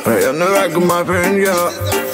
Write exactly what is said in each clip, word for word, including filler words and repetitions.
Районный рагмаффин, я.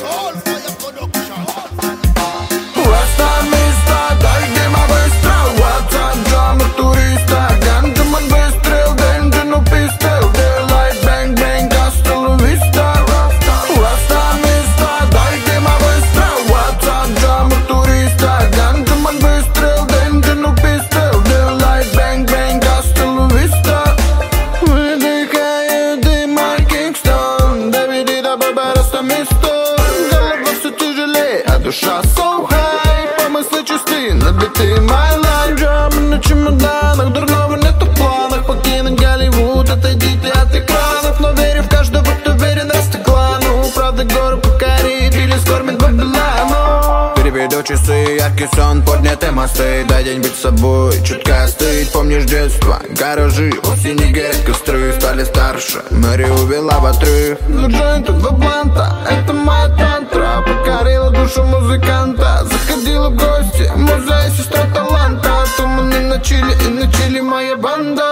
Душа so high, помыслы чисты, набиты my life. Джамы на чемоданах, дурного нету в планах. Покинуть Голливуд, отойдите от экранов. Но верю в каждого, кто верен Растеклану. Правда гору покорит или скормит Бабилану. Переведу часы, яркий сон, поднятые мосты. Дай день быть собой, чутка остыть. Помнишь детство, гаражи, осени горят костры. Стали старше, Мэри увела в отрыв. Два джойнта, два бланта, это моя тантра. Покорила душу музыканта. Заходила в гости, музей, сестра таланта. Туманы на чили и на чили моя банда.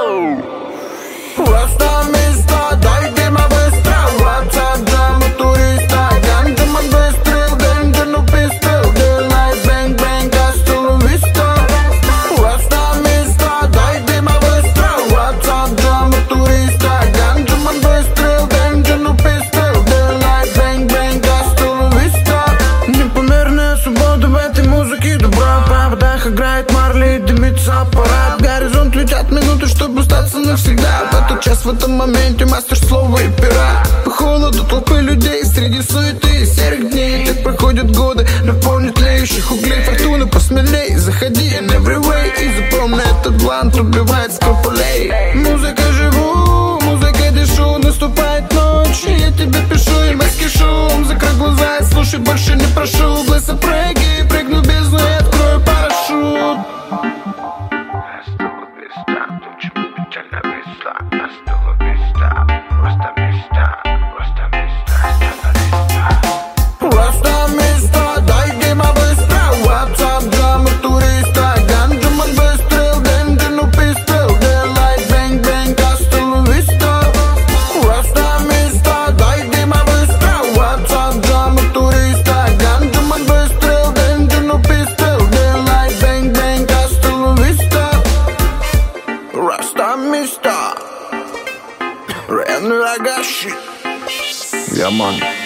Раста места, дай дыма быстро. WhatsApp, джаму, туриста. Ганджаман выстрел, денджер, ну пистол. Daylight, bang, bang, Castle Vista. Раста места, дай дыма быстро. WhatsApp, джаму, туриста. Ганджаман выстрел, денджер, ну пистол. Daylight, bang, bang, Castle Vista. Непомерная свобода в этой музыке добра. В проводах играет Марли, дымится аппарат. Горизонт летят минуты, чтобы остаться навсегда. В этот час, в этом моменте мастер слова и пера. По холоду толпы людей среди суеты и серых дней. Так проходят годы, наполнен тлеющих углей. Фортуна посмелей, заходи in every way. И запомни, этот блант убивает скрупулей. Музыкой живу, музыкой дышу. Наступает ночь, я тебе пишу и майский шум. Закрой глаза и слушай, больше не прошу. Блэс прыги, прыгну в бездну и открою парашют. Районный рагаши. Я ман.